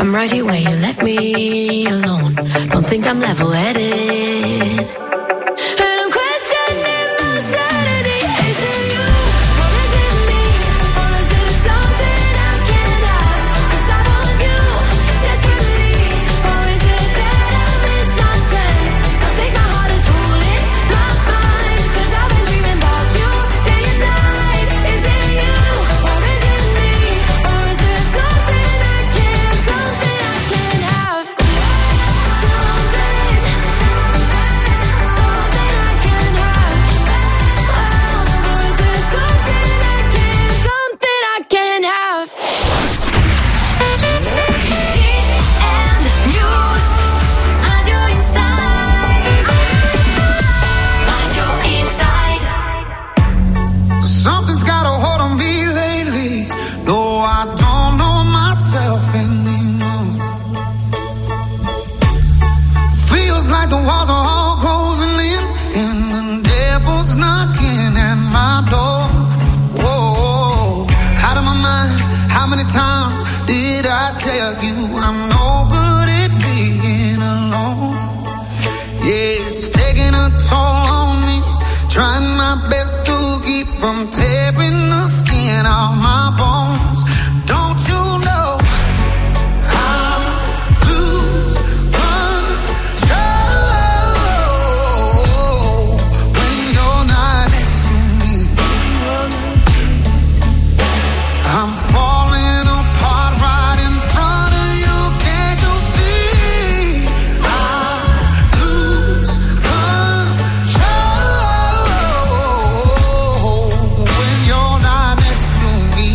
I'm right here where you left me alone. Don't think I'm level-headed. From tearing the skin off my bones. Don't you know how to control when you're not next to me? I'm falling apart right in front of you. Can't you see? I lose control when you're not next to me.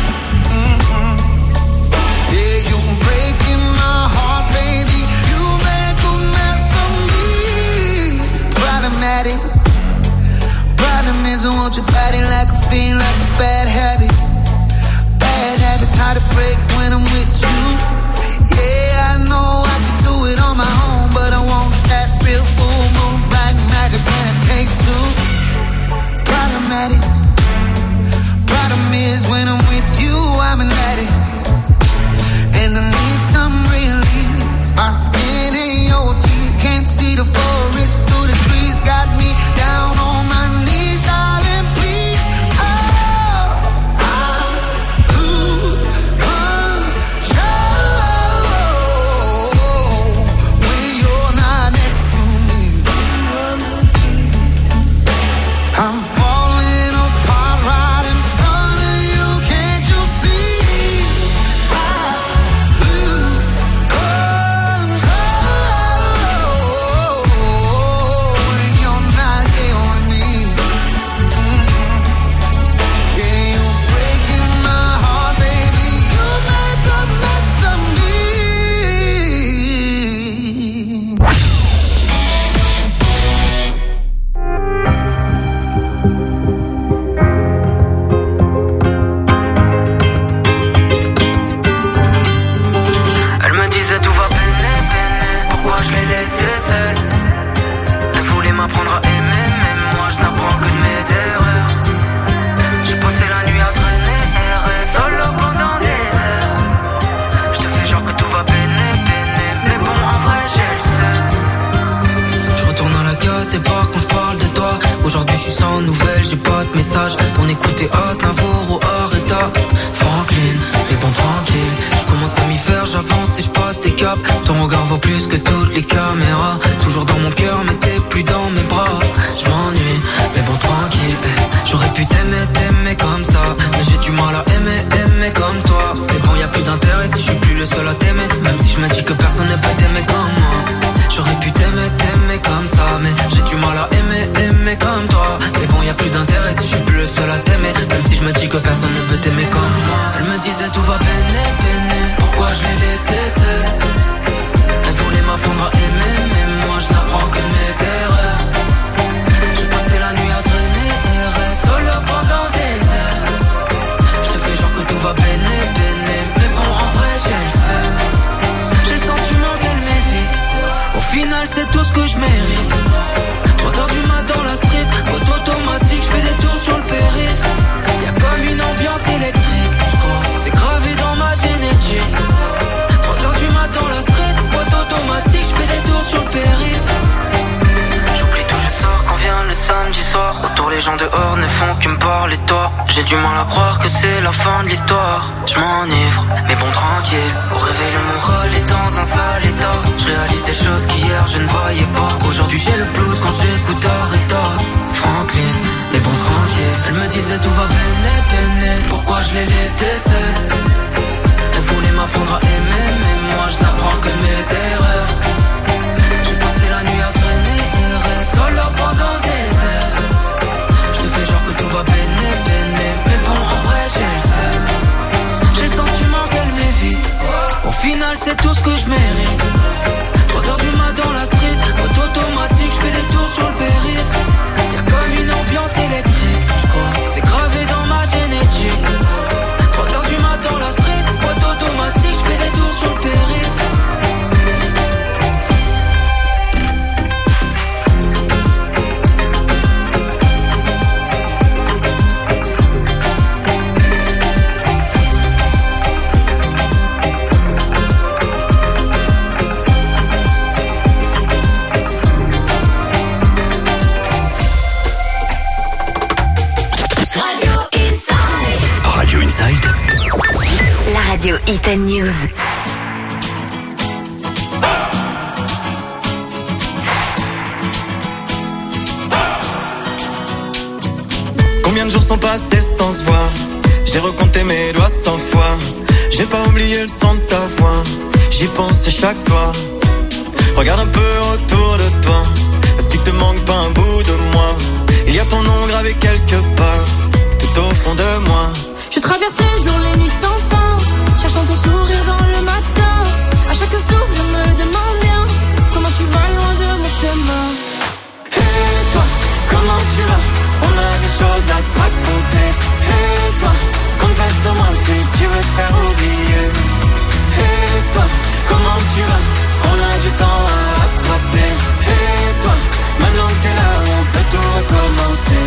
Yeah, you're breaking my heart, baby. You make a mess of me. Problematic. Problem is I want your body like a fiend, like a bad habit. Bad habits hard to break when I'm with you. Yeah, I know I can do it on my own, but I want that real full moon black magic when it takes two. Problematic. Problem is when I'm with you, I'm an addict, and I need some relief. My skin ain't your teeth, can't see the forest through the trees. Got me down on my knees, darling, please. Oh, I lose control when you're not next to me. I'm falling apart right in front of you. Can't you see? I lose control when you're not here with me. Yeah, you're breaking my heart, baby. You make a mess of me. Elle me disait tout va peiner, pourquoi je l'ai laissée seule. Elle voulait m'apprendre à aimer, mais moi je n'apprends que de mes erreurs. J'ai passé la nuit à traîner, errer solo pendant des heures. Je te fais genre que tout va peiner, mais bon en vrai j'ai le seul. Je retourne à la case départ quand je parle de toi. Aujourd'hui je suis sans nouvelles, j'ai pas de message. On écoutait Aznavour ou Arrêta Franklin, mais bon tranquille. Je commence à m'y faire, j'avance et je passe des caps. Ton regard vaut plus que toutes les caméras. Toujours dans mon cœur mais t'es plus dans mes bras. Je m'ennuie, mais bon tranquille. J'aurais pu t'aimer comme ça, mais j'ai du mal à aimer comme toi. Mais bon y a plus d'intérêt si je suis plus le seul à t'aimer. Même si je me dis que personne ne peut t'aimer comme moi. J'aurais pu t'aimer comme ça, mais j'ai du mal à aimer comme toi. Mais bon y a plus d'intérêt si je suis plus le seul à t'aimer. Même si je me dis que personne ne peut t'aimer comme moi. Elle me disait tout va peiner, pourquoi je l'ai laissée seule. Elle voulait m'apprendre à aimer, mais moi je n'apprends que de mes erreurs. J'ai passé la nuit à traîner, errer solo pendant des heures. Je te fais genre que tout va peiner, mais bon en vrai j'ai le seul. J'ai le sentiment qu'elle m'évite, au final c'est tout ce que je mérite. 3h du mat dans la street, mode automatique, je fais des tours sur le périph'. Y'a comme une ambiance électrique, j'crois, c'est gravé dans ma génétique. 3h du les toits. J'ai du mal à croire que c'est la fin de l'histoire. Je m'enivre, mais bon tranquille. Au réveil le moral est dans un sale état. Je réalise des choses qu'hier je ne voyais pas. Aujourd'hui j'ai le blues quand j'écoute Aretha Franklin, mais bon tranquille. Elle me disait tout va peine, peine. Pourquoi je l'ai laissée seule? Elle voulait m'apprendre à aimer, mais moi je n'apprends que de mes erreurs. J'ai passé la nuit à traîner, errer solo pendant des heures. Je te fais genre que tout va peiner, peiner. Mais bon en vrai j'ai le seum. J'ai le sentiment qu'elle m'évite. Au final c'est tout ce que je mérite. 3h du mat dans la street, auto automatique, je fais des tours sur le périph'. Y'a comme une ambiance électrique, j'crois, c'est gravé dans ma génétique. 3h du mat dans la street, auto automatique, je fais des tours sur le périph'. La radio Hit & News. Combien de jours sont passés sans se voir? J'ai recompté mes doigts 100 fois. J'ai pas oublié le son de ta voix. J'y pense chaque soir. Regarde un peu autour de toi. Est-ce qu'il te manque pas un bout de moi? Il y a ton nom gravé quelque part, tout au fond de moi. Je traverse les jours, les nuits sans fin, cherchant ton sourire dans le matin. À chaque souffle, je me demande bien comment tu vas loin de mon chemin. Et toi, comment tu vas? On a des choses à se raconter. Et toi, compte pas sur moi si tu veux te faire oublier. Et toi, comment tu vas? On a du temps à rattraper. Et toi, maintenant que t'es là, on peut tout recommencer.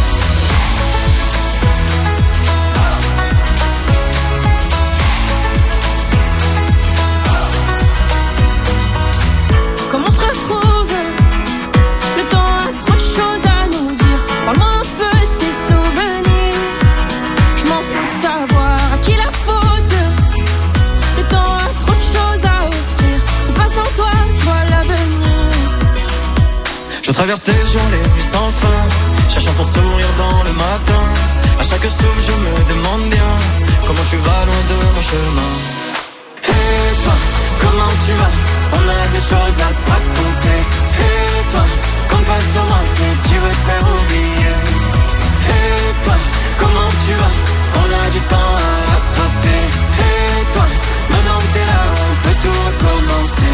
Comment on se retrouve? Le temps a trop de choses à nous dire. Parle-moi un peu de tes souvenirs. Je m'en fous de savoir à qui la faute. Le temps a trop de choses à offrir. C'est pas sans toi, je vois l'avenir. Je traverse les jours, les nuits sans fin, cherchant ton sourire dans le matin. À chaque souffle, je me demande bien comment tu vas loin de mon chemin. Et toi, comment tu vas? On a des choses à se raconter. Et toi, compte pas sur moi si tu veux te faire oublier. Et toi, comment tu vas? On a du temps à rattraper. Et toi, maintenant que t'es là, on peut tout recommencer.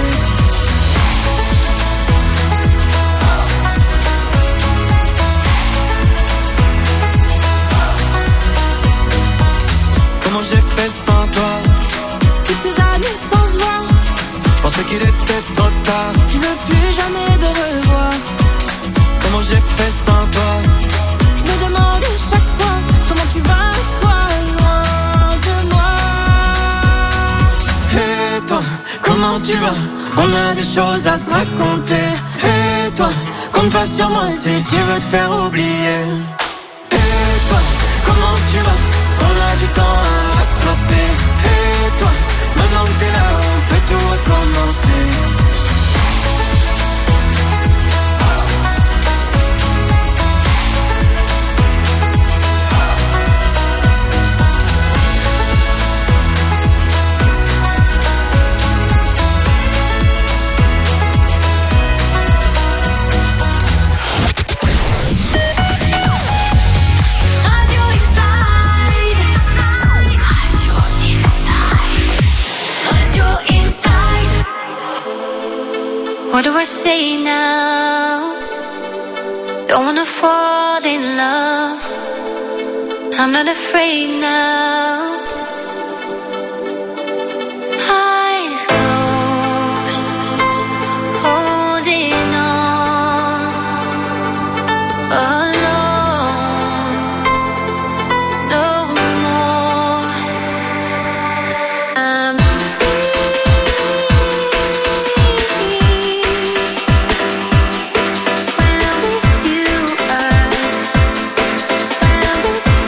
Comment j'ai fait sans toi? Toutes ces années sans se voir, je pensais qu'il était trop tard. je veux plus jamais de revoir. Comment j'ai fait sans toi? Je me demande chaque fois comment tu vas, toi, loin de moi. Et toi, comment tu vas? On a des choses à se raconter. Et toi, compte pas sur moi si tu veux te faire oublier. Et toi, comment tu vas? On a du temps à rattraper. Et toi, maintenant que t'es là, on peut tout recommencer. What do I say now? Don't wanna fall in love. I'm not afraid now. Eyes closed, holding on. Alone, no more. I'm free.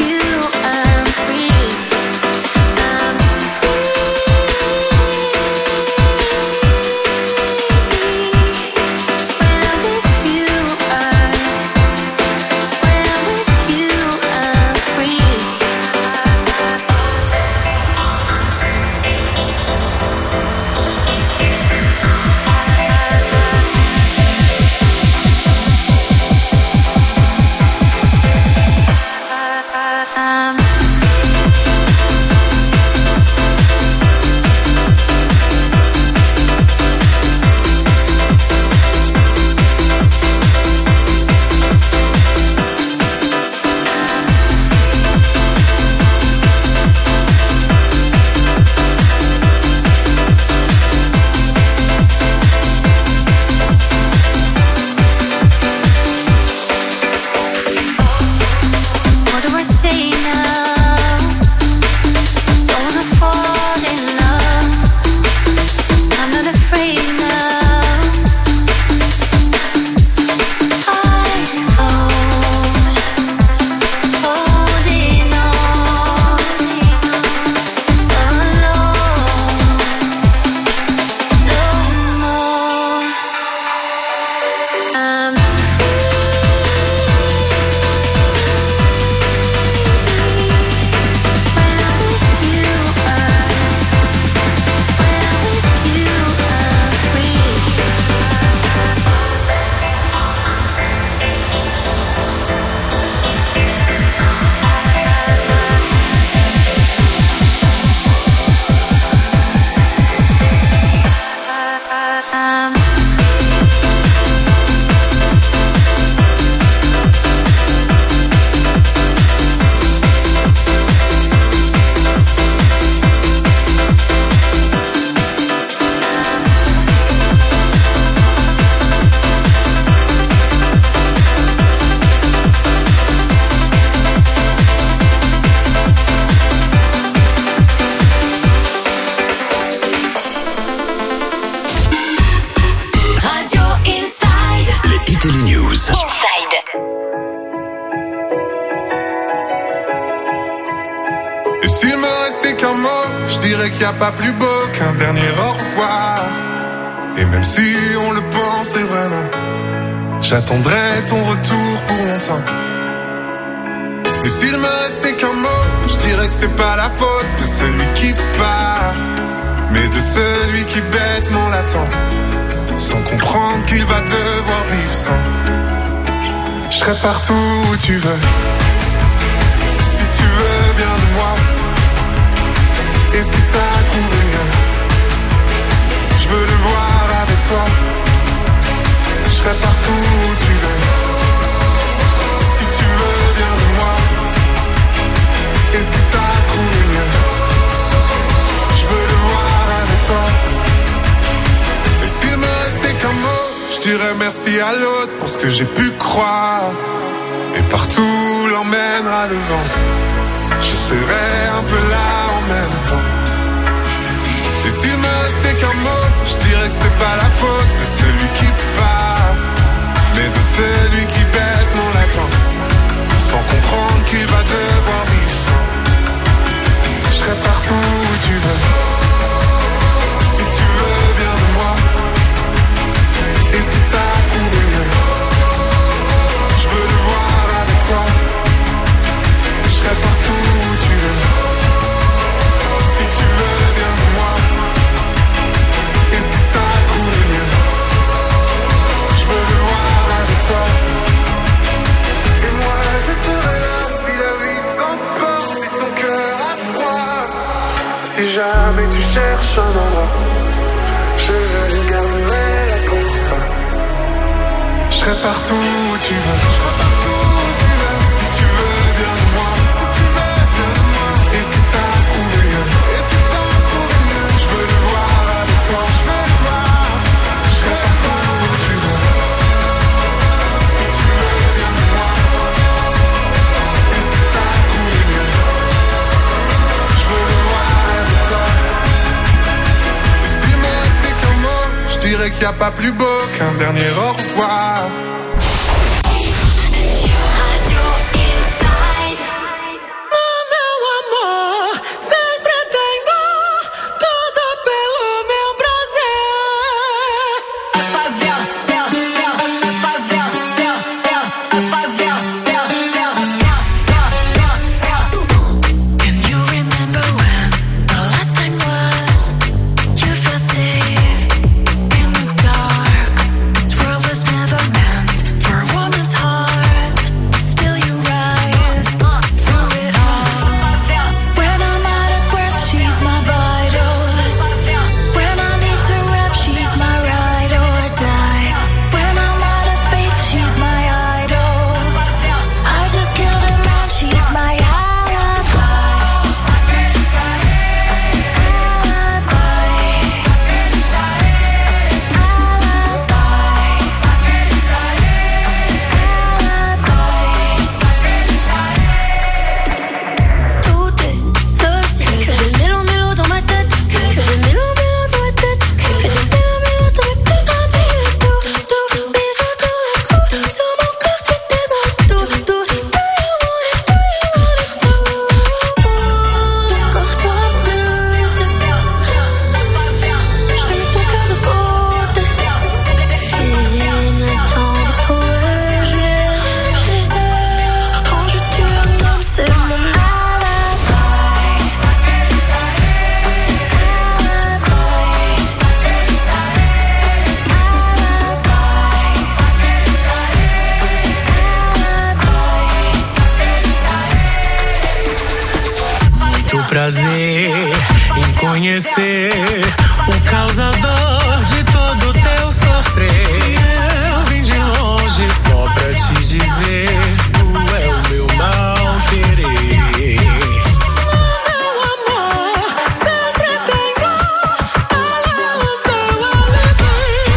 dirais qu'il n'y a pas plus beau qu'un dernier au revoir. Et même si on le pensait vraiment, j'attendrai ton retour pour longtemps. Et s'il me restait qu'un mot, je dirais que c'est pas la faute de celui qui part, mais de celui qui bêtement l'attend, sans comprendre qu'il va devoir vivre sans. Je serai partout où tu veux, si tu veux bien de moi. Et si t'as trouvé mieux, je veux le voir avec toi. Je serai partout où tu veux, si tu veux bien de moi. Et si t'as trouvé mieux, je veux le voir avec toi. Et s'il me restait qu'un mot, je dirais merci à l'autre pour ce que j'ai pu croire. Et partout l'emmènera le vent, je serai un peu là en même temps. Et s'il me restait qu'un mot, je dirais que c'est pas la faute de celui qui part, mais de celui qui bêtement l'attend, sans comprendre qu'il va devoir vivre sans. Je serai partout où tu veux, si tu veux bien de moi. Et si t'as trouvé mieux, je veux le voir avec toi. Je serai partout où tu veux, si tu veux bien de moi. Et si t'as trouvé mieux, je veux le voir avec toi. Et moi je serai là si la vie t'emporte, si ton cœur a froid. Si jamais tu cherches un endroit, je le garderai là pour toi. Je serai partout où tu veux, je serai partout où tu veux. Si tu veux bien de moi, si tu veux bien de moi. Et si t'as trouvé mieux, et si t'as trouvé mieux, je veux le voir avec toi, je veux le voir. Je serai partout où tu veux, si tu veux bien de moi. Et si t'as trouvé mieux, je veux le voir avec toi. Et s'il me restait qu'un mot, je dirais qu'il n'y a pas plus beau qu'un dernier au revoir. Prazer em conhecer o causador de todo teu sofrer. Eu vim de longe só pra te dizer, tu é o meu mal querer. Meu amor, sempre tenho ela o meu alibi.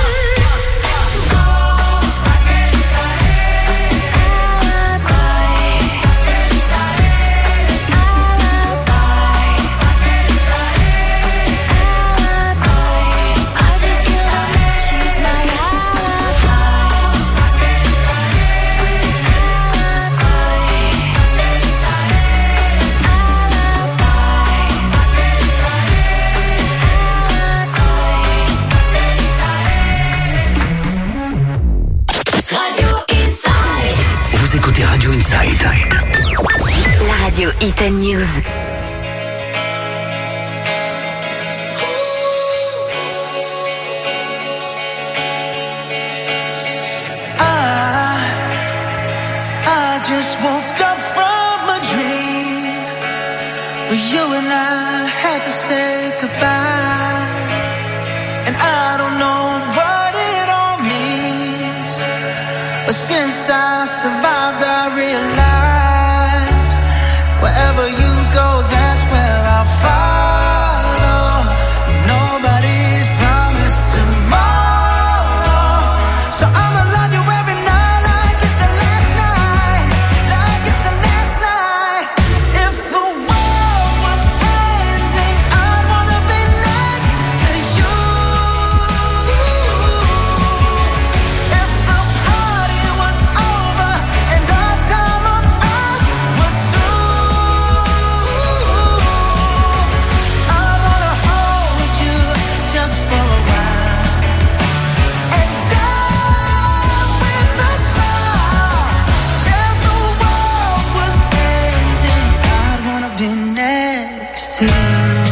Radio Hit News. I just woke up from a dream where you and I had to say goodbye, and I don't know what it all means, but since I survived I realized wherever you go, that's where I'll follow. Nobody's promised tomorrow, so I'ma love you every night like it's the last night, like it's the last night. If the world was ending, I'd wanna be next to you. If the party was over and our time on earth was through, I wanna hold you just for a while and die with a smile. If the world was ending, I'd wanna be next to you.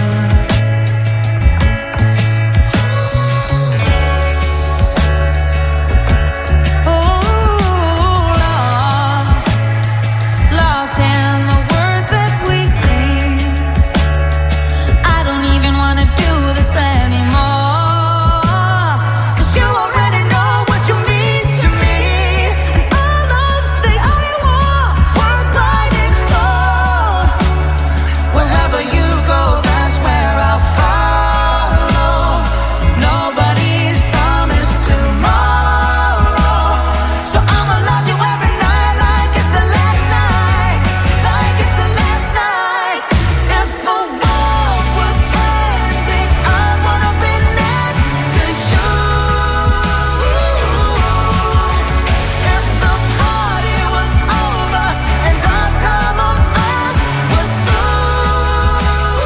Lost in the words that we scream. I don't even wanna do this anymore, 'cause you already know what you mean to me, and all love's the only war worth fighting for. Wherever you go, that's where I'll follow. Nobody's promised tomorrow, so I'ma love you every night like it's the last night, like it's the last night. If the world was ending, I'd wanna be next to you. If the party was over and our time on earth was through,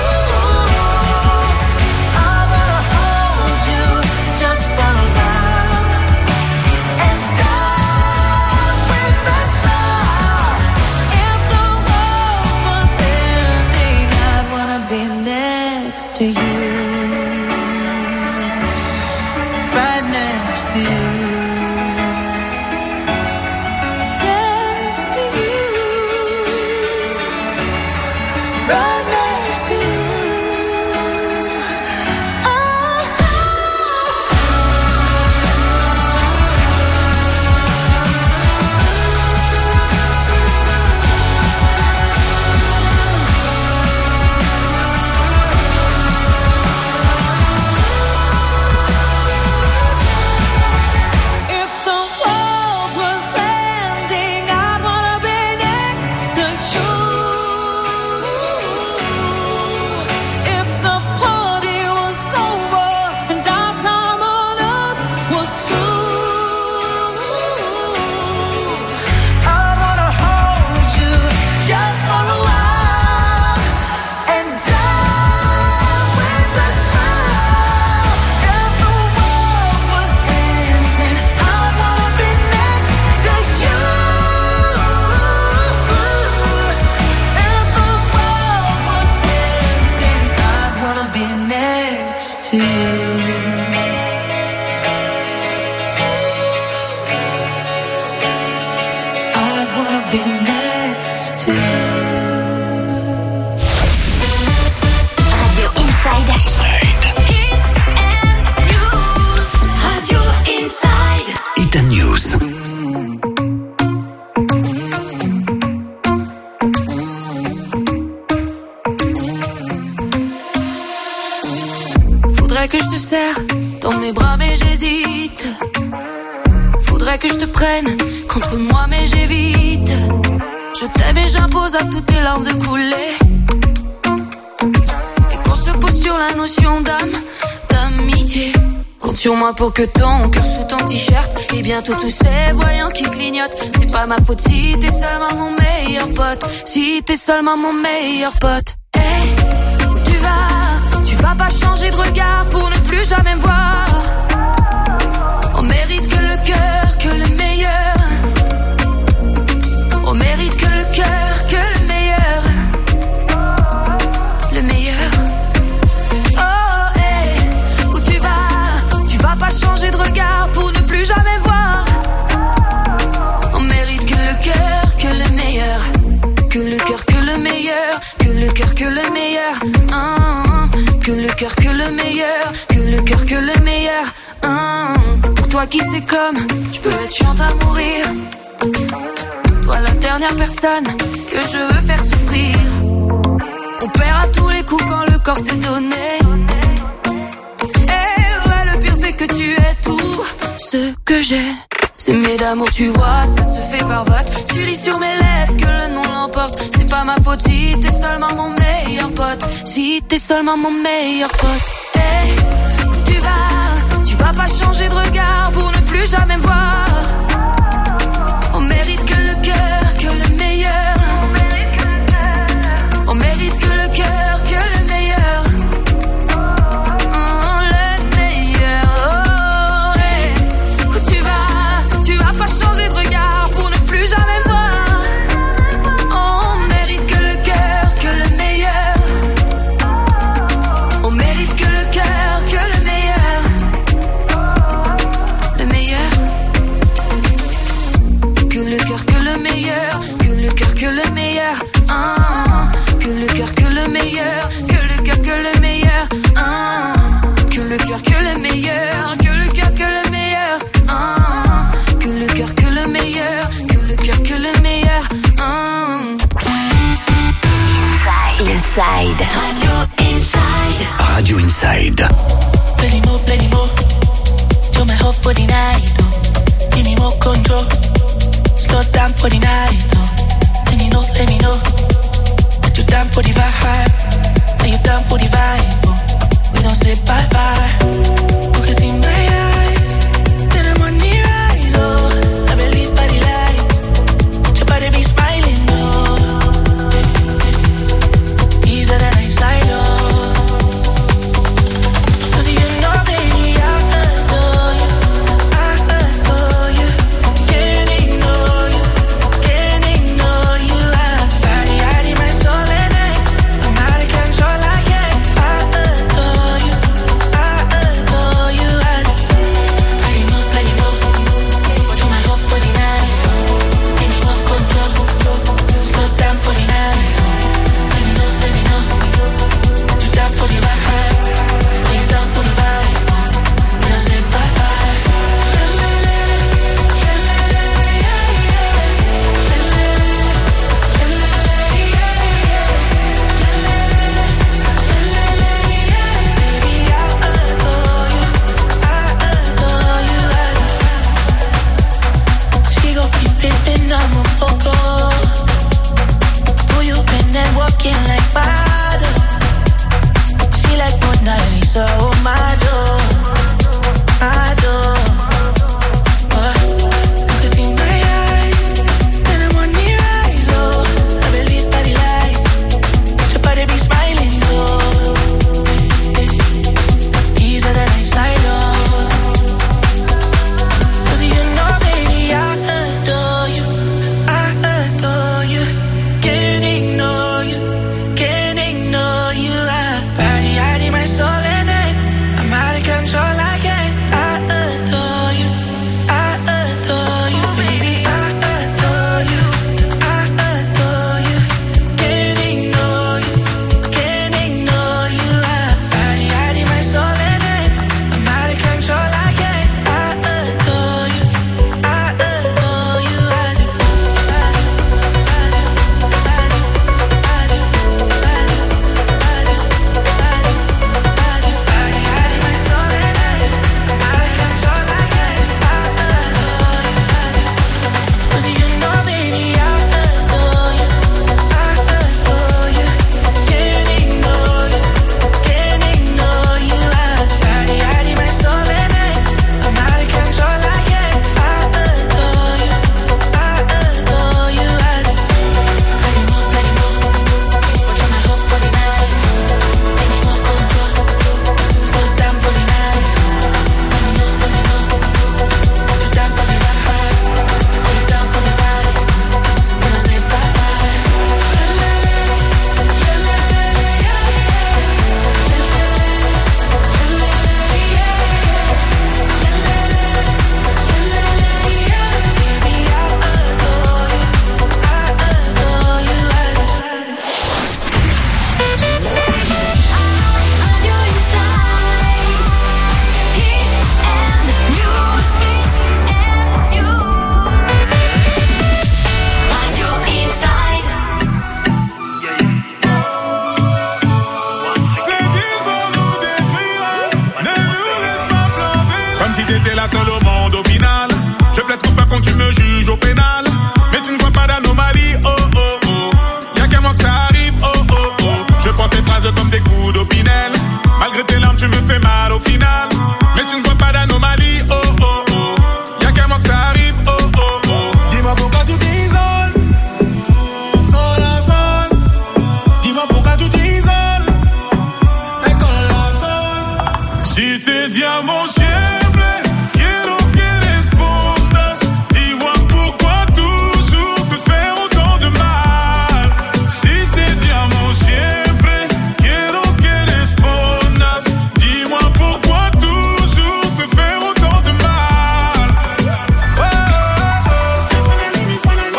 I wanna hold you just for a while and die with a smile. If the world was ending, I'd wanna be next to you, right next to you, next to you, right next to you. If the world was ending, I'd wanna be next to you. If the party was over and our time on earth was through, I'd wanna hold you just for a while and die with a smile. If the world was ending, I'd wanna be next to you. If the world was ending, I'd wanna be next to you. I'd wanna be next to you. Radio Inside. Hit and News. Radio Inside. Hit News. Faudrait que je te serre dans mes bras mais j'hésite. Faudrait que je te prenne contre moi mais j'évite. Je t'aime et j'impose à toutes tes larmes de couler. Et qu'on se pose sur la notion d'amitié. Compte sur moi pour que ton cœur sous ton t-shirt. Et bientôt tous ces voyants qui clignotent. C'est pas ma faute si t'es seulement mon meilleur pote. Si t'es seulement mon meilleur pote. Hey, où tu vas? Tu vas pas changer de regard pour ne plus jamais me voir. On mérite que le cœur, que le meilleur. On mérite que le cœur, que le meilleur. Que le cœur, que le meilleur. Que le cœur, que le meilleur. Pour toi qui c'est comme, je peux être chiante à mourir. Toi la dernière personne que je veux faire souffrir. On perd à tous les coups quand le corps s'est donné. Et ouais, le pire c'est que tu es tout ce que j'ai. C'est mes d'amour, tu vois, ça se fait par vote. Tu lis sur mes lèvres que le nom l'emporte. C'est pas ma faute si t'es seulement mon meilleur pote. Si t'es seulement mon meilleur pote. Hey, où tu vas pas changer de regard pour ne plus jamais me voir. On mérite que le cœur, que le meilleur. On mérite que le cœur, que le meilleur. Le meilleur. Oh, hey. Où tu vas pas changer de regard pour ne plus jamais me voir. On mérite que le cœur, que le meilleur. On mérite que le cœur, que le meilleur. Le meilleur. Que le cœur, que le meilleur. Que le cœur, que le meilleur. Que le cœur, que le meilleur. Que le cœur, que le meilleur. Que le cœur, que le meilleur. Que le cœur, que le meilleur. Que le cœur, que le meilleur. Que le cœur, que le meilleur. Inside. Radio Inside. Radio Inside. Plenty more. You're my hope for the night. Oh. Give me more control. Slow down for the night. Oh. Let me know. That you're down for the vibe. That you're down for the vibe. Oh. We don't say bye bye. You can see my eyes. Then I'm on the rise. Oh, I believe by the light. Your body be smiling. Oh, easier than I slide. Oh, 'cause you know, baby, I adore you. I adore you. Can't ignore you. Can't ignore you. Body out in my soul and I'm out of control. I can't. I adore you. I adore you. Plenty more. But you're my hope for the night. Give me more control. Slow down for the night. Let me know. That you're down for the vibe. That you're down for the vibe. We don't say bye bye. Baby, I adore you. I adore you. She gon' keep it and I'm a poco. Who you been and walking like water? She like Mona Lisa, oh my door. My door. You can see my eyes, then I'm on the rise. Oh, I believe by the light. Your body be smiling. Oh, easier than I slide. Oh, 'cause you know, baby, I adore you. I adore you. Can't ignore you. Can't ignore you. Body out in my soul and t'es la seule au monde au final. Je plaide coupable quand tu me juges au pénal. Mais tu ne vois pas d'anomalie, oh oh oh. Y'a qu'un mois que ça arrive, oh oh oh. Je prends tes phrases comme des coups d'opinel. Malgré tes larmes tu me fais mal au final. Mais tu ne vois pas d'anomalie, oh oh oh. Y'a qu'un mois que ça arrive, oh oh oh. Dis-moi pourquoi tu t'isoles, corazón. Dis-moi pourquoi tu t'isoles, corazón. Si tes diamants siempre quiero que respondas. Dis-moi pourquoi toujours se faire autant de mal. Si tes diamants siempre quiero que respondas. Dis-moi pourquoi toujours se faire autant de mal. Oh, oh, oh.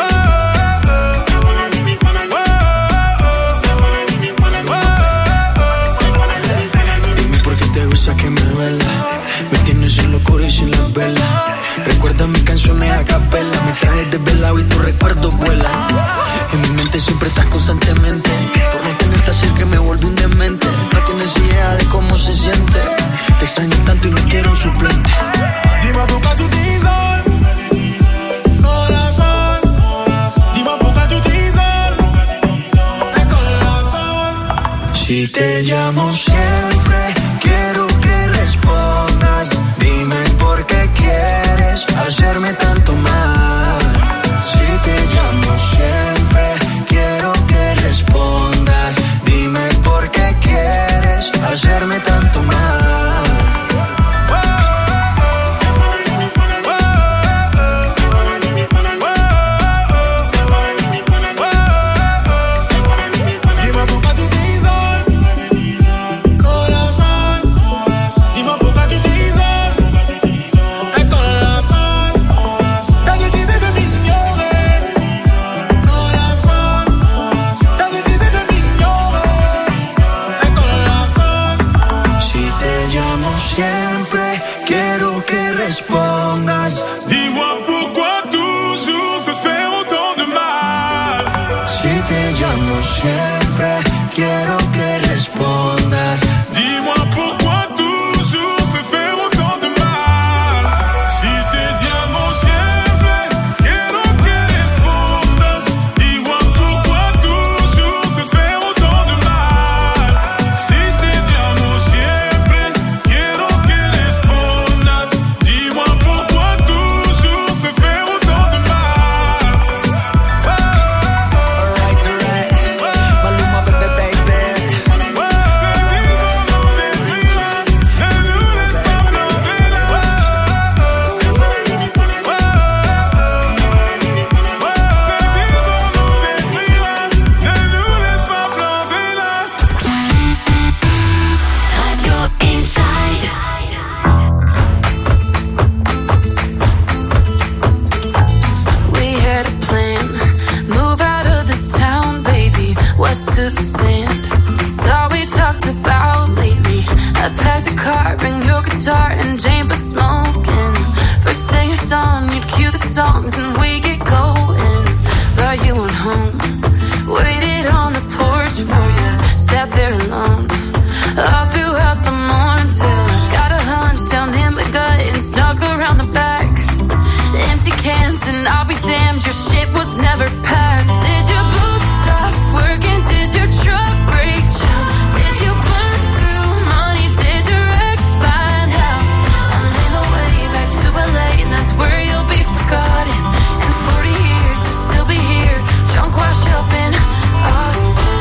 Dime por qué te gusta que me duela. Me tienes en locura y sin las velas. Recuerda mis canciones a capela. Me trajes desvelado y tus recuerdos vuelan. En mi mente siempre estás constantemente. Por no tenerte cerca me vuelvo un demente. No tienes idea de cómo se siente. Te extraño tanto y no quiero un suplente. Dis-moi pourquoi tu t'isoles, corazón. Dis-moi pourquoi tu t'isoles, corazón. Si te llamo siempre, quiero que respondas. Dime por qué quieres hacerme tanto mal. Si te llamo siempre, quiero que respondas. Dime por qué quieres hacerme tanto mal. Dis-moi pourquoi tu t'isoles, corazón. Dis-moi pourquoi tu t'isoles, corazón. T'as décidé de m'ignorer, corazón. T'as décidé de m'ignorer, corazón. Si te llamo siempre, quiero que respondas. Dis-moi pourquoi toujours se faire autant de mal. Si te llamo siempre, quiero que respondas. Dis-moi pourquoi toujours se faire autant de mal. Si te llamo siempre, quiero que respondas. Dis-moi pourquoi toujours se faire autant de mal. Si te llamo siempre, quiero que respondas. Dis-moi pourquoi toujours se faire autant de mal. Alright, Maluma, baby, baby. Radio Inside. We had a plan, move out of this town, baby, west to the sand. It's all we talked about lately. I packed a car, bring your guitar and Jane for smoking. First thing at dawn, you'd cue the songs and we get going. But you went home, waited on the porch for you, sat there alone. All throughout the morning till I got a hunch down in my gut and snuck around the back. Empty cans and I'll be damned, your shit was never packed. Did your boots stop working? Did your truck break down? Did you burn through money? Did your ex find out? I'm in my way back to LA and that's where you'll be forgotten. In 40 years you'll still be here, drunk wash up in Austin.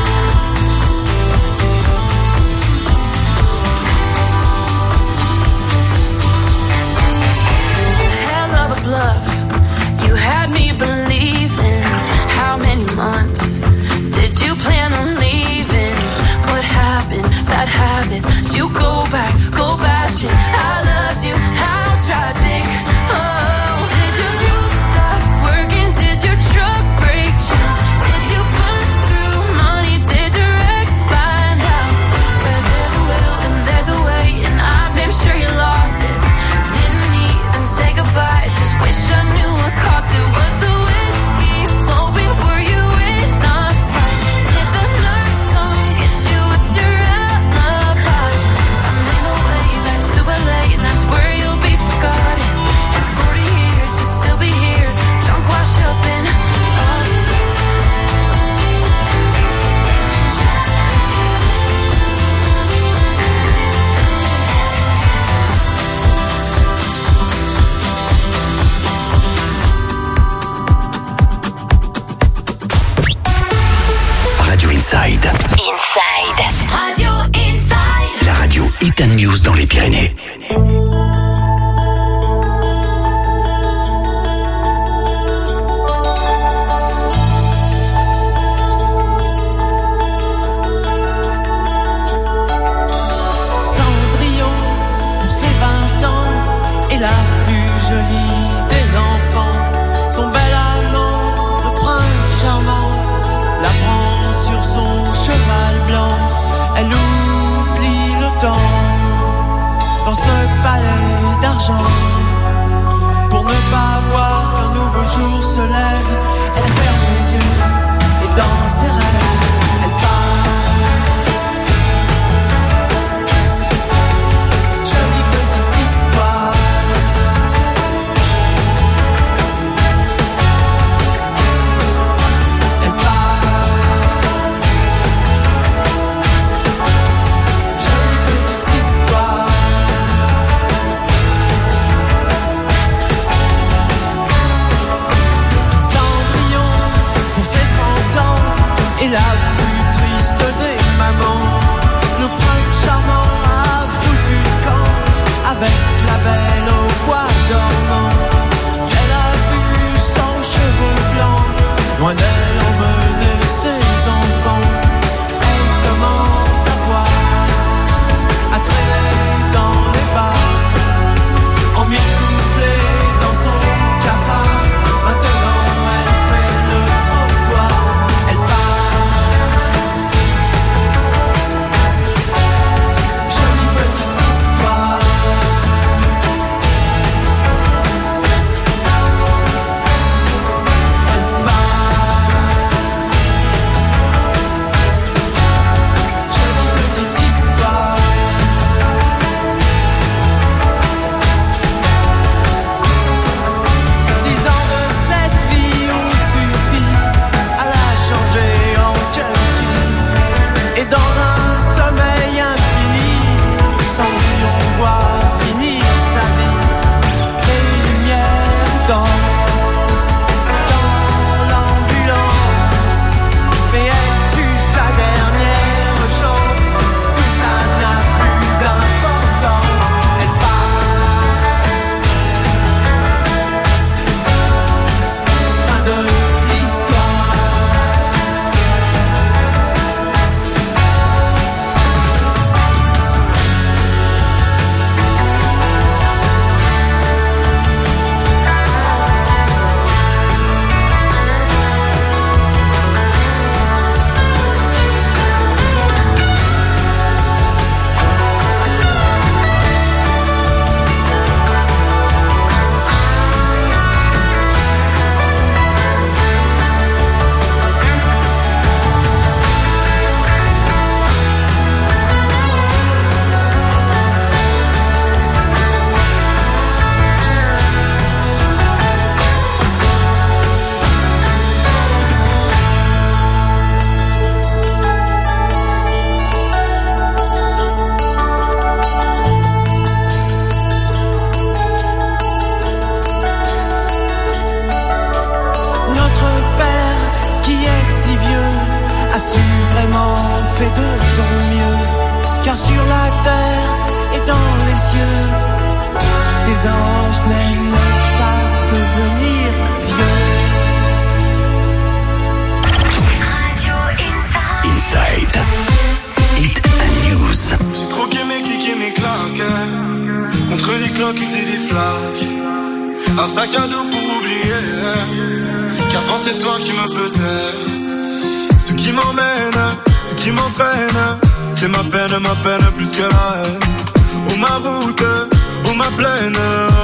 Hell of a bluff, you had me believing how les Pyrénées. Cendrillon, pour ses 20 ans, est la plus jolie des enfants. Son bel amant, le prince charmant, la prend sur son cheval blanc. Elle oublie le temps dans ce palais d'argent. Pour ne pas voir qu'un nouveau jour se lève, elle ferme les yeux et dans ses rêves, elle part. Jolie petite histoire. Elle part. Jolie petite histoire. Cendrillon, pour ses 30 ans, est la plus triste des mamans. Le prince charmant a foutu le camp avec la belle au bois dormant. Elle a vu son cheveu blanc, loin d'elle emmener ses enfants. Elle commence à boire, à traîner dans les bars, emmitouflée dans son cafard. Maintenant elle fait le trottoir, elle part. Jolie petite histoire. Elle part. Jolie petite histoire. 10 ans de cette vie ont suffi à la changer en junkie. Et dans un sommeil infini, Cendrillon voit finir sa vie. Les lumières dansent dans l'ambulance, mais elle tue sa dernière chance. Tout ça n'a plus d'importance. Elle part. Fin de l'histoire. Notre Père qui est si vieux, as-tu vraiment fait de ton mieux? Car sur la terre et dans les cieux, tes anges n'aiment pas devenir vieux. Radio Inside. Hit and News. J'ai trop aimé cliquer mes claques contre des cloques et des flaques. Un sac à dos pour oublier qu'avant c'est toi qui me pesais. Ce qui m'emmène, ce qui m'entraîne, c'est ma peine plus que la haine. Oh ma route, oh ma plaine,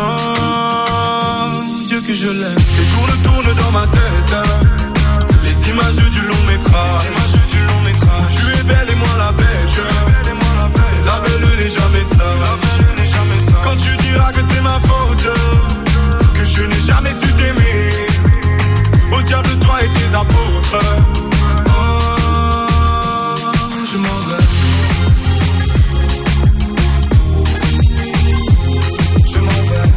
oh, Dieu que je l'aime. Et tourne dans ma tête les images du long métrage. Où tu es belle et moi la bête. Et la belle n'est jamais sage. Quand tu diras que c'est ma faute, que je n'ai jamais su t'aimer. Au diable toi et tes apôtres. Oh, je m'en vais. Je m'en vais.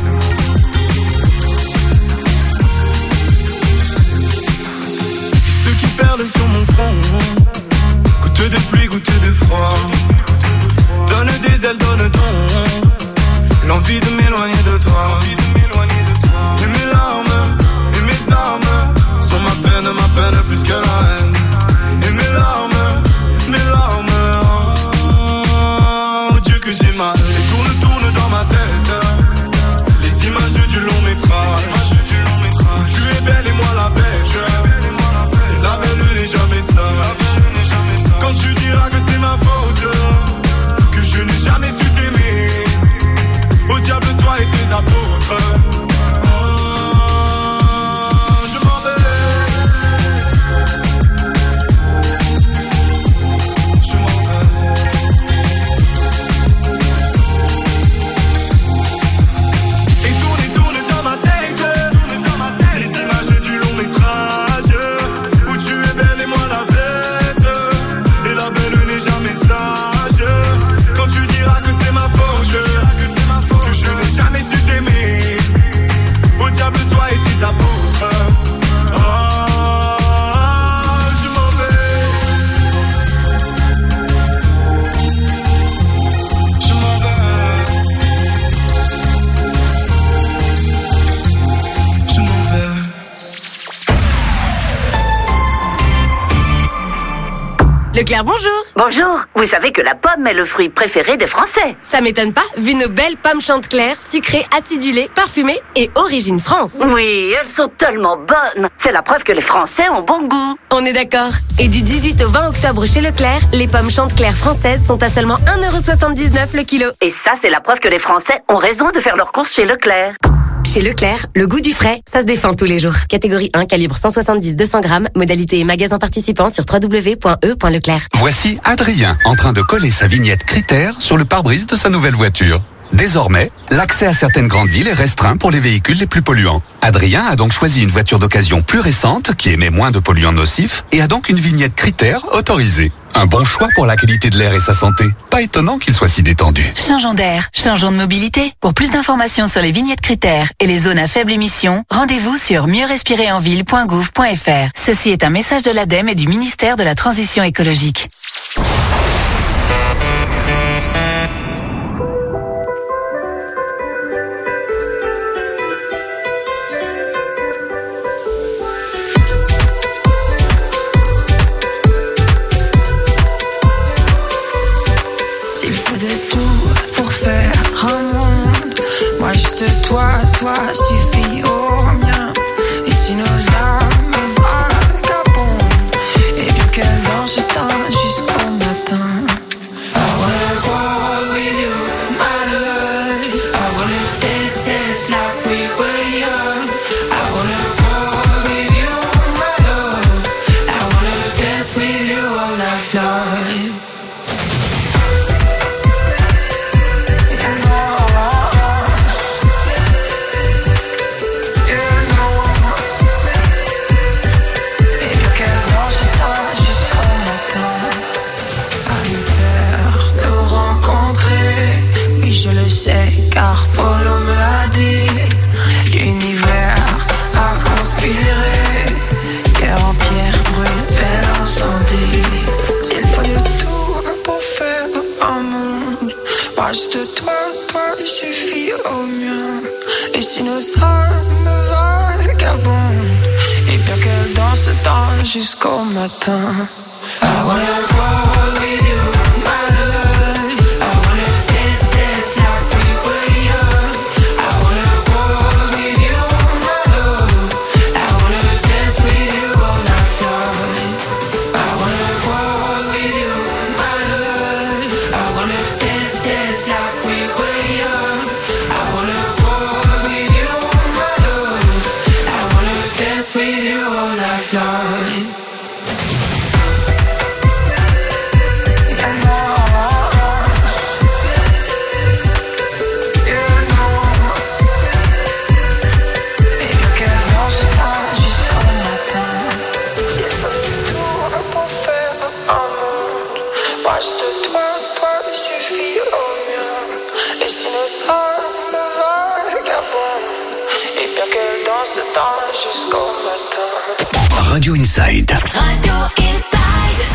mal et tourne dans ma tête. Les images du long métrage où tu es belle et moi la belle. Et la belle n'est jamais sage. Quand tu diras que c'est ma faute, que je n'ai jamais su t'aimer, au diable toi et tes apôtres. Je m'en vais. Et tourne dans ma tête les images du long métrage où tu es belle et moi la bête. Et la belle n'est jamais sage. Quand tu diras que c'est ma faute, que je n'ai jamais su t'aimer, au diable toi et tes apôtres. Je m'en vais. Je m'en vais. Je m'en vais. Leclerc, bonjour. Bonjour. Vous savez que la pomme est le fruit préféré des Français. Ça m'étonne pas, vu nos belles pommes Chantecler, sucrées, acidulées, parfumées et origine France. Oui, elles sont tellement bonnes. C'est la preuve que les Français ont bon goût. On est d'accord. Et du 18 au 20 octobre chez Leclerc, les pommes Chantecler françaises sont à seulement 1,79€ le kilo. Et ça, c'est la preuve que les Français ont raison de faire leurs courses chez Leclerc. Chez Leclerc, le goût du frais, ça se défend tous les jours. Catégorie 1, calibre 170-200 grammes. Modalité et magasin participant sur www.e.leclerc. Voici Adrien en train de coller sa vignette Critères sur le pare-brise de sa nouvelle voiture. Désormais, l'accès à certaines grandes villes est restreint pour les véhicules les plus polluants. Adrien a donc choisi une voiture d'occasion plus récente qui émet moins de polluants nocifs et a donc une vignette Critères autorisée. Un bon choix pour la qualité de l'air et sa santé. Pas étonnant qu'il soit si détendu. Changeons d'air, changeons de mobilité. Pour plus d'informations sur les vignettes Critères et les zones à faible émission, rendez-vous sur mieuxrespirerenville.gouv.fr. Ceci est un message de l'ADEME et du ministère de la Transition écologique. Toi suffit au mien. Et si nos âmes vagabondent, et bien qu'elles dansent jusqu'au matin. I wanna walk with you, my love. I wanna dance like we were young. I wanna walk with you, my love. I wanna dance with you all night long. Car Polo me l'a dit, l'univers a conspiré. Cœur en pierre brûle, bel incendie. S'il faut de tout pour faire un monde, moi juste toi suffit au mien. Et si nos âmes vagabondent, et bien qu'elles dansent jusqu'au matin. I wanna go with you, my love. I wanna dance like we were young. I wanna go with you, my love. I wanna dance with you all night long. I wanna go with you, my love. I wanna dance like we were young. I wanna go with you, my love. I wanna dance with you all night long. Jusqu'au matin. Radio Inside. Radio Inside.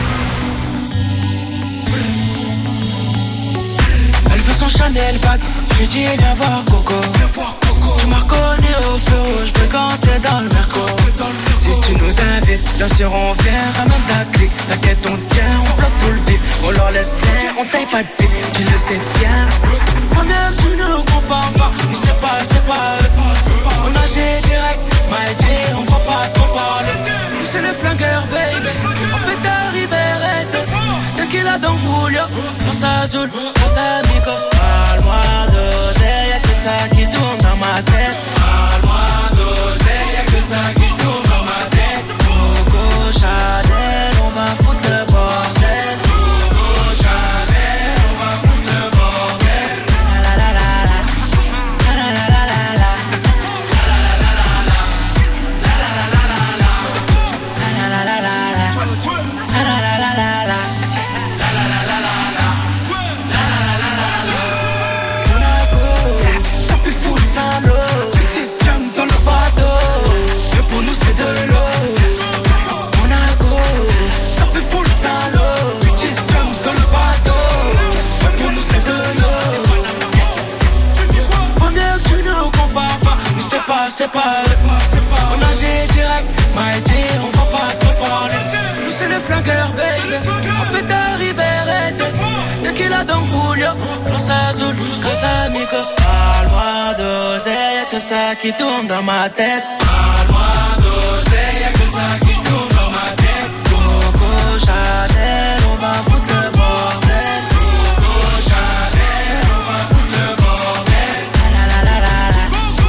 Elle veut son Chanel bag. Je lui dis viens voir Coco. Tu m'as reconnu au feu rouge, quand t'es dans le Merco. Si tu nous invites, bien sûr on vient, ramène ta clique. T'inquiète, on tient, on bloque tout le vide. On leur laisse faire, on taille pas de pied, tu le sais bien. Toi-même tu ne compares pas, mais c'est pas on agit direct, my G, on va pas trop parler. Nous c'est les flingueurs, baby. On peut t'arriver, reste. Tequila dans Julio, Los Azul, Los Amigos. Parle-moi d'oseille, y'a que ça qui tourne dans ma tête. Parle-moi d'oseille, y'a que ça qui tourne dans ma tête. Coco Chanel, on va foutre le bordel. Coco Chanel, on va foutre le bordel. La la la la, la la la la la la, la la la la la, la la la la la, la la la la la la. C'est pas, on agit direct, my G, on va pas trop parler. Nous c'est les flingueurs, baby. On peut t'arriver, reste. Tequila dans Julio, Los Azul, Los Amigos. Parle-moi d'oseille, y'a que ça qui tourne dans ma tête. Parle-moi d'oseille, y'a que ça qui tourne dans ma tête. Coco Chanel, on va foutre le bordel. Coco Chanel, on va foutre le bordel. La la la la la.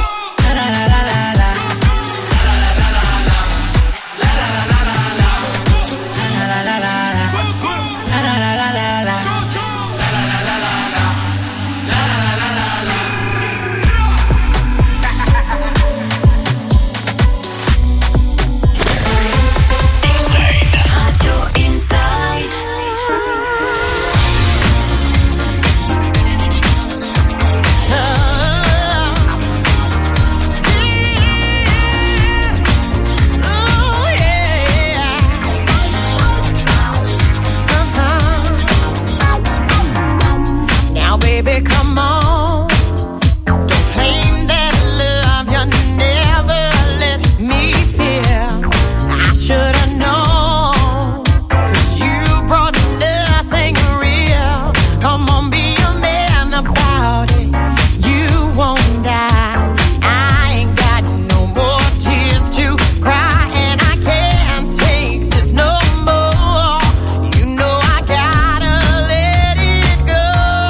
Baby, come on. Don't claim that love you never let me feel. I should've known, 'cause you brought nothing real. Come on, be a man about it. You won't die. I ain't got no more tears to cry, and I can't take this no more. You know I gotta let it go.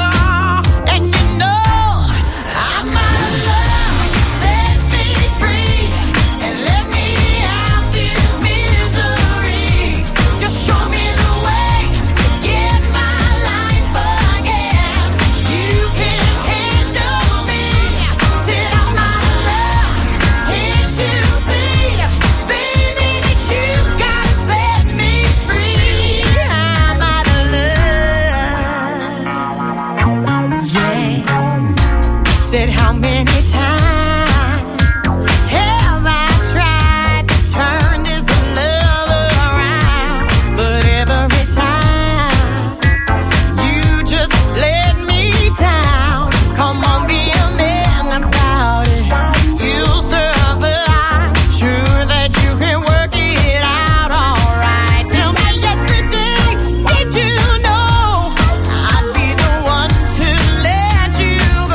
Said how many times have I tried to turn this love around, but every time you just let me down. Come on, be a man about it. You'll survive. Sure that you can work it out alright. Tell me yesterday, did you know I'd be the one to let you go?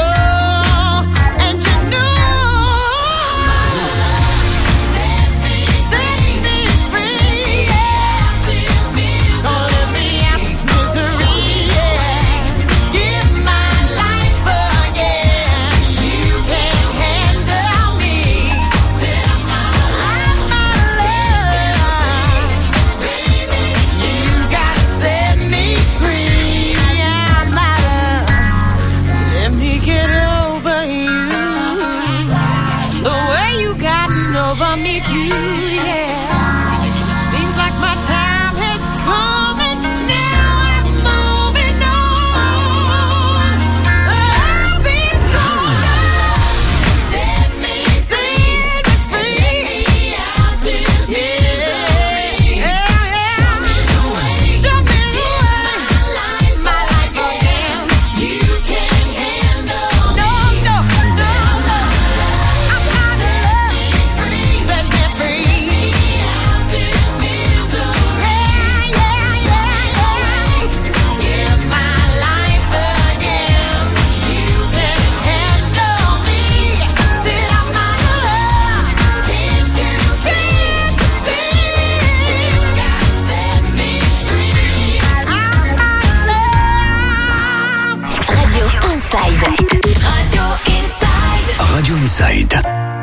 Over me too, yeah. Seems like my time has come and now I'm moving on. I'll be stronger. Set me free out this misery. Yeah. Show me the way. Show me the way. My life again. You can't handle me. No. I'm not in love. Set me free.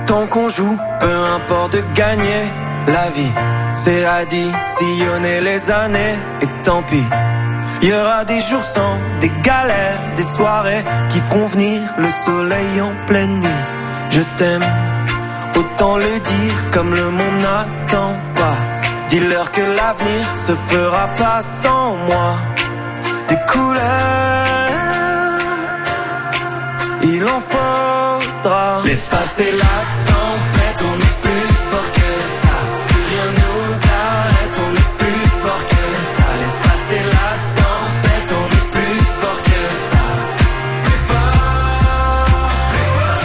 Tant qu'on joue, peu importe de gagner. La vie, c'est additionner les années. Et tant pis, il y aura des jours sans, des galères, des soirées qui feront venir le soleil en pleine nuit. Je t'aime, autant le dire comme le monde n'attend pas. Dis-leur que l'avenir se fera pas sans moi. Des couleurs, il en faudra. Laisse passer la tempête, on est plus fort que ça. Plus rien nous arrête, on est plus fort que ça. Laisse passer la tempête, on est plus fort que ça. Plus fort, plus fort.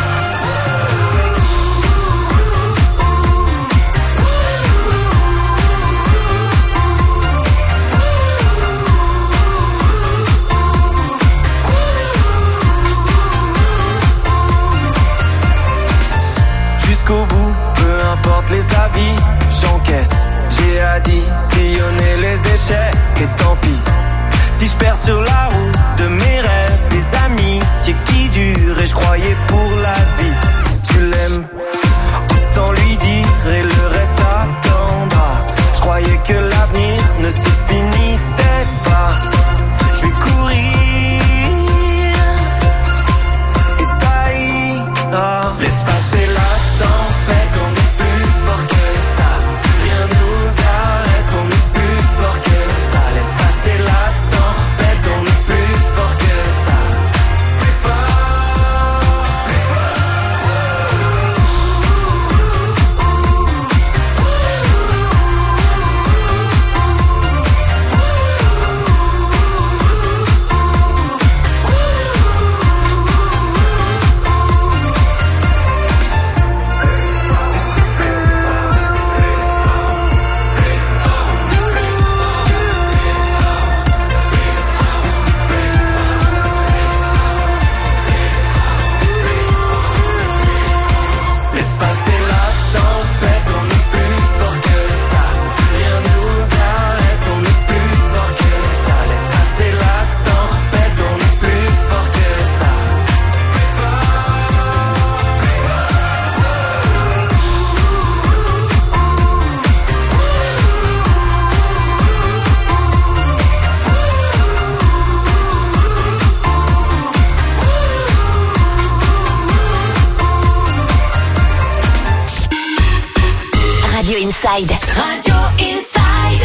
Jusqu'au bout, peu importe les avis, j'encaisse. J'ai additionné les échecs et tant pis. Si je perds sur la route de mes rêves, des amis qui durent et je croyais pour la vie. Si tu l'aimes, autant lui dire et le reste attendra. Je croyais que l'avenir ne se finissait pas. Je vais courir et ça ira. Laisse passer la tempête, on est plus fort que ça. Rien nous arrête, on est plus fort que ça. Laisse passer la tempête, on est plus fort que ça. Plus fort, plus fort. Laisse passer la tempête, on est plus fort que ça. Rien nous arrête, on est plus fort que ça. Laisse passer la tempête, on est plus fort que ça. Plus fort, plus fort. Radio Inside. Radio Inside.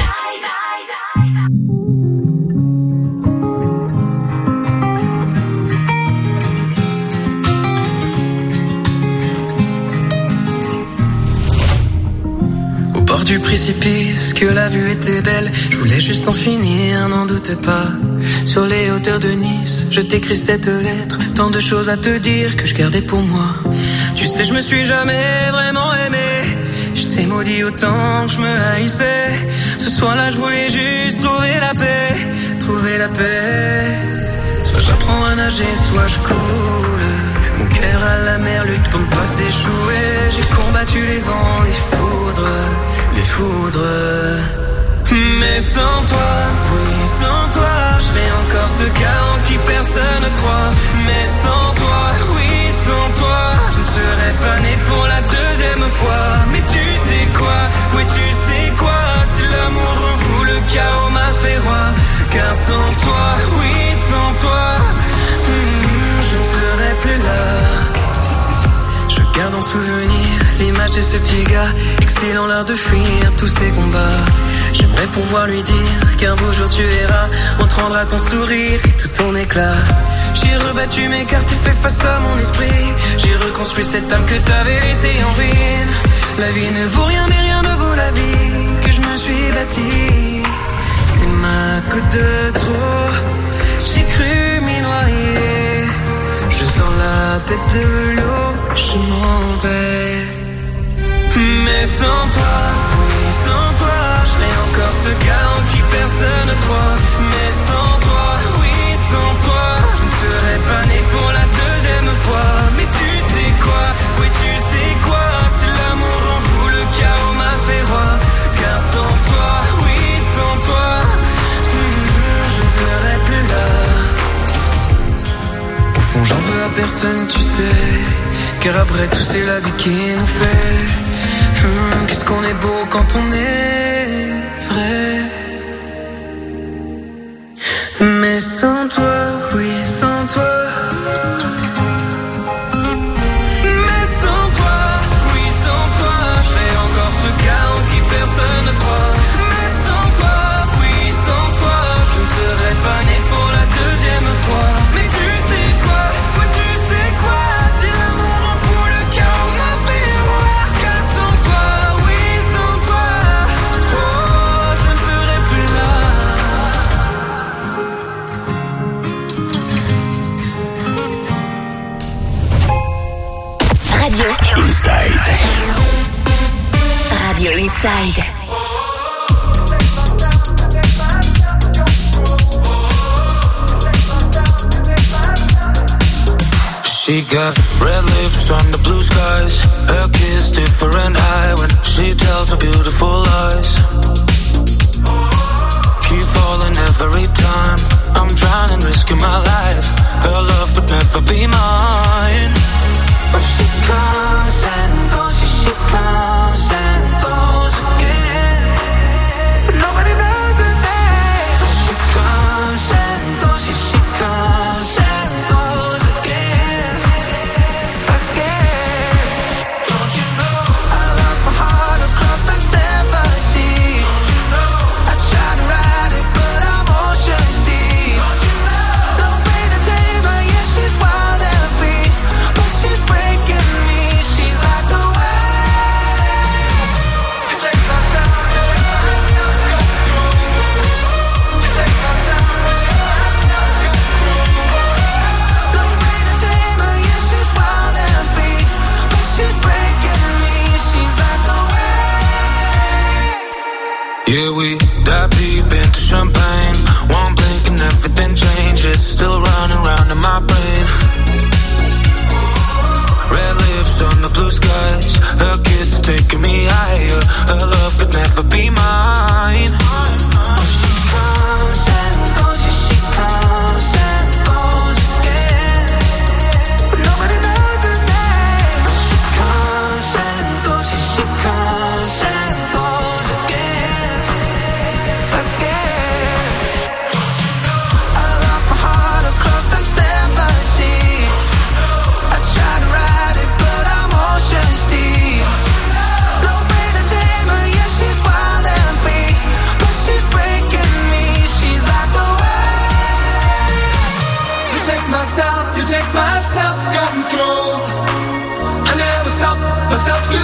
Au bord du précipice, que la vue était belle. Je voulais juste en finir, n'en doute pas. Sur les hauteurs de Nice, je t'écris cette lettre. Tant de choses à te dire que je gardais pour moi. Tu sais, je me suis jamais vraiment aimé. Je t'ai maudit autant que je me haïssais. Ce soir-là, je voulais juste trouver la paix. Trouver la paix. Soit j'apprends à nager, soit je coule. Mon cœur à la mer lutte pour ne pas s'échouer. J'ai combattu les vents, les foudres. Les foudres. Mais sans toi, oui, sans toi, je serai encore ce gars en qui personne ne croit. Mais sans toi, oui, sans toi, je ne serais pas né pour la deuxième fois. Mais tu sais quoi, oui, tu sais quoi, si l'amour rend fou, le chaos m'a fait roi. Car sans toi, oui, sans toi, je ne serais plus là. Je garde en souvenir l'image de ce petit gars, excellent l'art de fuir tous ces combats. J'aimerais pouvoir lui dire qu'un beau jour tu verras, on te rendra ton sourire et tout ton éclat. J'ai rebattu mes cartes et fait face à mon esprit. J'ai reconstruit cette âme que t'avais laissée en ruine. La vie ne vaut rien mais rien ne vaut la vie que je me suis bâtie. T'es ma goutte de trop, j'ai cru m'y noyer. Je sors la tête de l'eau, je m'en vais. Mais sans toi, oui sans toi, je serai encore ce gars en qui personne ne croit. Mais sans toi, oui sans toi, je ne serais pas né pour la deuxième fois. Mais tu sais quoi, oui tu sais quoi, si l'amour rend fou, le chaos m'a fait roi. Car sans toi, oui sans toi, je ne serais plus là. Au fond j'en veux à personne, tu sais, Car après tout c'est la vie qui nous fait qu'est-ce qu'on est beau quand on est vrai. Mais sans toi, oui sans toi. Mais sans toi, oui sans toi. Je fais encore ce cas en qui personne ne croit. Mais sans toi, oui sans toi. Je ne serais pas né pour la deuxième fois. Mais tu sais quoi, oui tu sais quoi. Si l'amour en fout le cœur, on a fait voir. Car sans toi, oui sans toi. Oh, je ne serais plus là. Radio Inside. Radio Inside. She got red lips on the blue skies. Her kiss different eye when she tells her beautiful lies. Keep falling every time. I'm drowning, risking my life. Her love would never be mine. But she comes and goes, yeah, she comes and goes again. But nobody knows her name. But she comes and goes, yeah, she comes and goes again. Again. Don't you know I lost my heart across the 7 seas? Don't you know I tried to ride it, but I'm ocean deep. Don't you know no way to tame her, yeah, she's wild and free. But she's breaking me, she's like the wave. You take my time, you take my time, go through. You take my time, go through. No way to tame her, yeah, she's wild and free. But she's breaking me, she's like the wave. Yeah, we dive deep into champagne. One blink and everything changes. Still running round in my brain. Red lips on the blue skies. Her kiss is taking me higher. Her love could never be mine. Oh, she comes and goes, yeah, she comes and goes again. But nobody knows her name. But she comes and goes, yeah, she comes and goes again. Again. Don't you know I lost my heart across the 7 seas? I tried to ride it, but I'm ocean deep. No way to tame her, yeah, she's wild and free. But she's breaking me, she's like the wave. You take my self-control. I never stop myself to